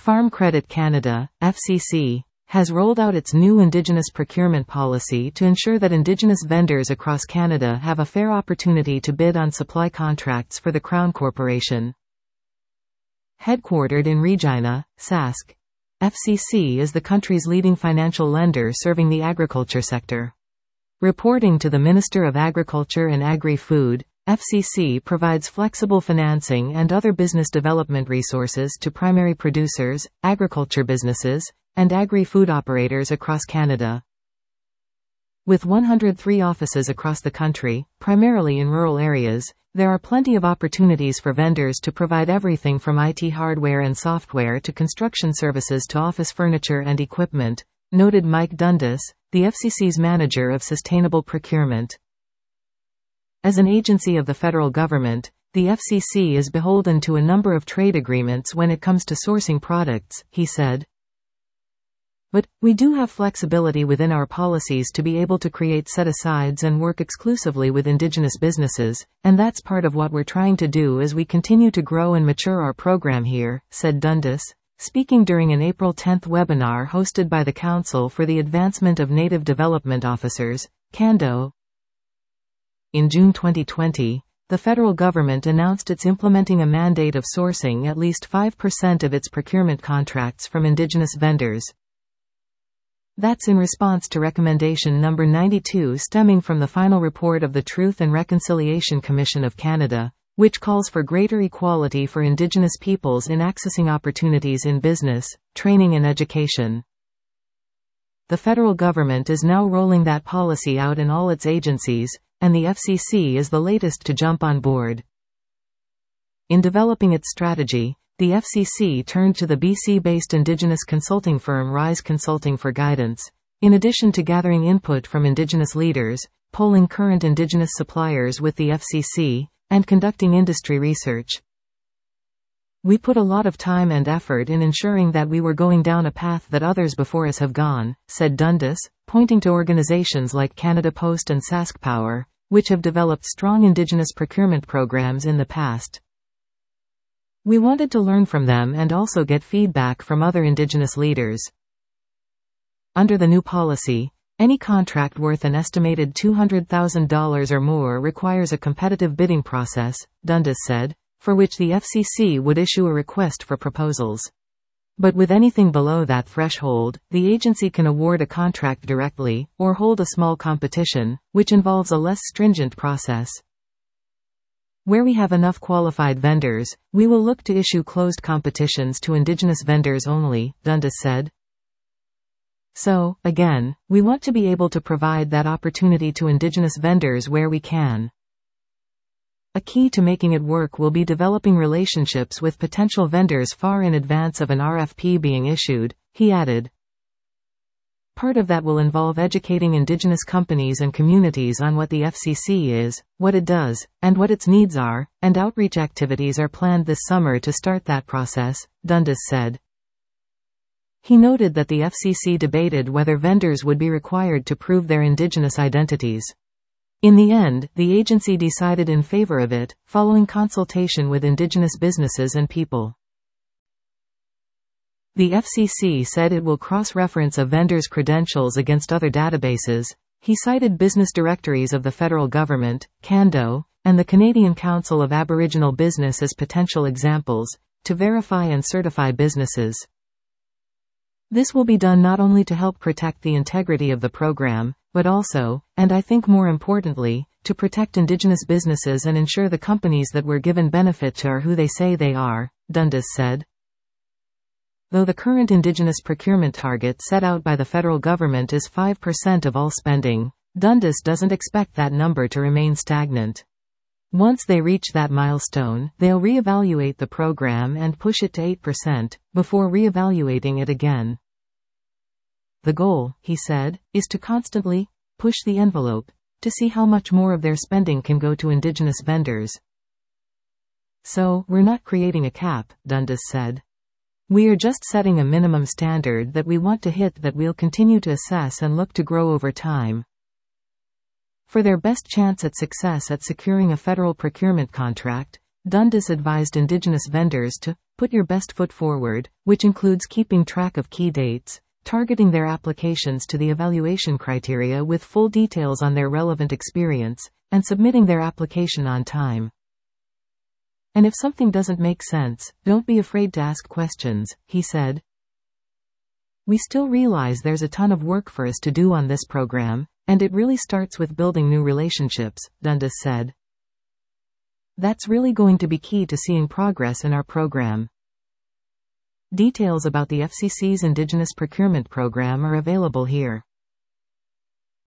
Farm Credit Canada, FCC, has rolled out its new Indigenous procurement policy to ensure that Indigenous vendors across Canada have a fair opportunity to bid on supply contracts for the Crown Corporation. Headquartered in Regina, Sask, FCC is the country's leading financial lender serving the agriculture sector. Reporting to the Minister of Agriculture and Agri-Food, FCC provides flexible financing and other business development resources to primary producers, agriculture businesses, and agri-food operators across Canada. With 103 offices across the country, primarily in rural areas, there are plenty of opportunities for vendors to provide everything from IT hardware and software to construction services to office furniture and equipment, noted Mike Dundas, the FCC's manager of sustainable procurement. As an agency of the federal government, the FCC is beholden to a number of trade agreements when it comes to sourcing products, he said. But, we do have flexibility within our policies to be able to create set-asides and work exclusively with Indigenous businesses, and that's part of what we're trying to do as we continue to grow and mature our program here, said Dundas, speaking during an April 10 webinar hosted by the Council for the Advancement of Native Development Officers, CANDO. In June 2020, the federal government announced it's implementing a mandate of sourcing at least 5% of its procurement contracts from Indigenous vendors. That's in response to recommendation number 92 stemming from the final report of the Truth and Reconciliation Commission of Canada, which calls for greater equality for Indigenous peoples in accessing opportunities in business, training and education. The federal government is now rolling that policy out in all its agencies, and the FCC is the latest to jump on board. In developing its strategy, the FCC turned to the BC-based Indigenous consulting firm Rise Consulting for guidance, in addition to gathering input from Indigenous leaders, polling current Indigenous suppliers with the FCC, and conducting industry research. We put a lot of time and effort in ensuring that we were going down a path that others before us have gone, said Dundas, pointing to organizations like Canada Post and Sask Power, which have developed strong Indigenous procurement programs in the past. We wanted to learn from them and also get feedback from other Indigenous leaders. Under the new policy, any contract worth an estimated $200,000 or more requires a competitive bidding process, Dundas said, for which the FCC would issue a request for proposals. But with anything below that threshold, the agency can award a contract directly, or hold a small competition, which involves a less stringent process. Where we have enough qualified vendors, we will look to issue closed competitions to Indigenous vendors only, Dundas said. So, again, we want to be able to provide that opportunity to Indigenous vendors where we can. A key to making it work will be developing relationships with potential vendors far in advance of an RFP being issued, he added. Part of that will involve educating Indigenous companies and communities on what the FCC is, what it does, and what its needs are, and outreach activities are planned this summer to start that process, Dundas said. He noted that the FCC debated whether vendors would be required to prove their Indigenous identities. In the end, the agency decided in favor of it, following consultation with Indigenous businesses and people. The FCC said it will cross-reference a vendor's credentials against other databases. He cited business directories of the federal government, CANDO, and the Canadian Council of Aboriginal Business as potential examples, to verify and certify businesses. This will be done not only to help protect the integrity of the program, but also, and I think more importantly, to protect Indigenous businesses and ensure the companies that we're given benefit to are who they say they are, Dundas said. Though the current Indigenous procurement target set out by the federal government is 5% of all spending, Dundas doesn't expect that number to remain stagnant. Once they reach that milestone, they'll reevaluate the program and push it to 8%, before reevaluating it again. The goal, he said, is to constantly push the envelope to see how much more of their spending can go to Indigenous vendors. So, we're not creating a cap, Dundas said. We are just setting a minimum standard that we want to hit that we'll continue to assess and look to grow over time. For their best chance at success at securing a federal procurement contract, Dundas advised Indigenous vendors to put your best foot forward, which includes keeping track of key dates, targeting their applications to the evaluation criteria with full details on their relevant experience, and submitting their application on time. And if something doesn't make sense, don't be afraid to ask questions, he said. We still realize there's a ton of work for us to do on this program, and it really starts with building new relationships, Dundas said. That's really going to be key to seeing progress in our program. Details about the FCC's Indigenous Procurement Program are available here.